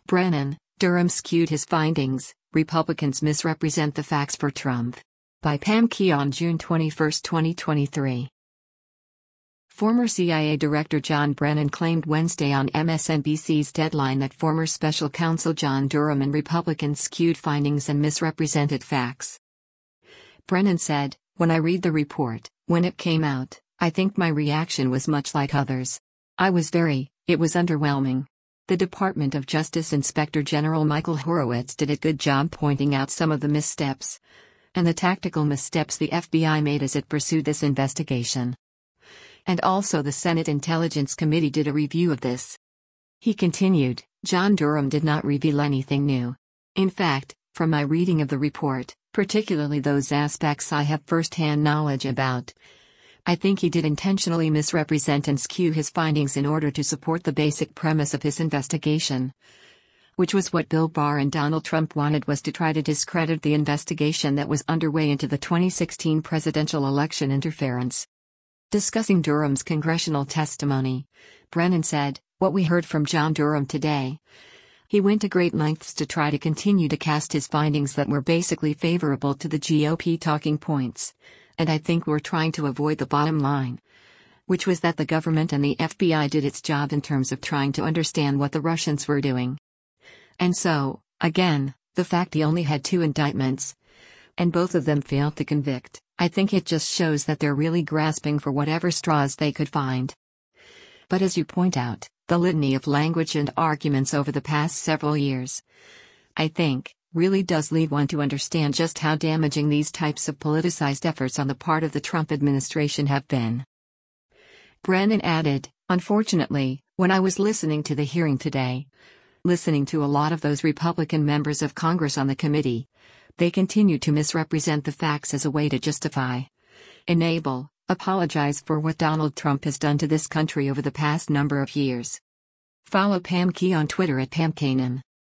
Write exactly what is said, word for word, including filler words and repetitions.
Brennan, Durham skewed his findings, Republicans misrepresent the facts for Trump. By Pam Keon, June twenty-first, twenty twenty-three. Former C I A Director John Brennan claimed Wednesday on M S N B C's Deadline that former special counsel John Durham and Republicans skewed findings and misrepresented facts. Brennan said, "When I read the report, when it came out, I think my reaction was much like others. I was very, it was underwhelming. The Department of Justice Inspector General Michael Horowitz did a good job pointing out some of the missteps and the tactical missteps the F B I made as it pursued this investigation. And also the Senate Intelligence Committee did a review of this." He continued, "John Durham did not reveal anything new. In fact, from my reading of the report, particularly those aspects I have first-hand knowledge about, I think he did intentionally misrepresent and skew his findings in order to support the basic premise of his investigation, which was what Bill Barr and Donald Trump wanted, was to try to discredit the investigation that was underway into the twenty sixteen presidential election interference." Discussing Durham's congressional testimony, Brennan said, "What we heard from John Durham today, he went to great lengths to try to continue to cast his findings that were basically favorable to the G O P talking points, and I think we're trying to avoid the bottom line, which was that the government and the F B I did its job in terms of trying to understand what the Russians were doing. And so, again, the fact he only had two indictments, and both of them failed to convict, I think it just shows that they're really grasping for whatever straws they could find." But as you point out, the litany of language and arguments over the past several years, I think, really does lead one to understand just how damaging these types of politicized efforts on the part of the Trump administration have been. Brennan added, "Unfortunately, when I was listening to the hearing today, listening to a lot of those Republican members of Congress on the committee, they continue to misrepresent the facts as a way to justify, enable, apologize for what Donald Trump has done to this country over the past number of years." Follow Pam Key on Twitter at Pam Kanan.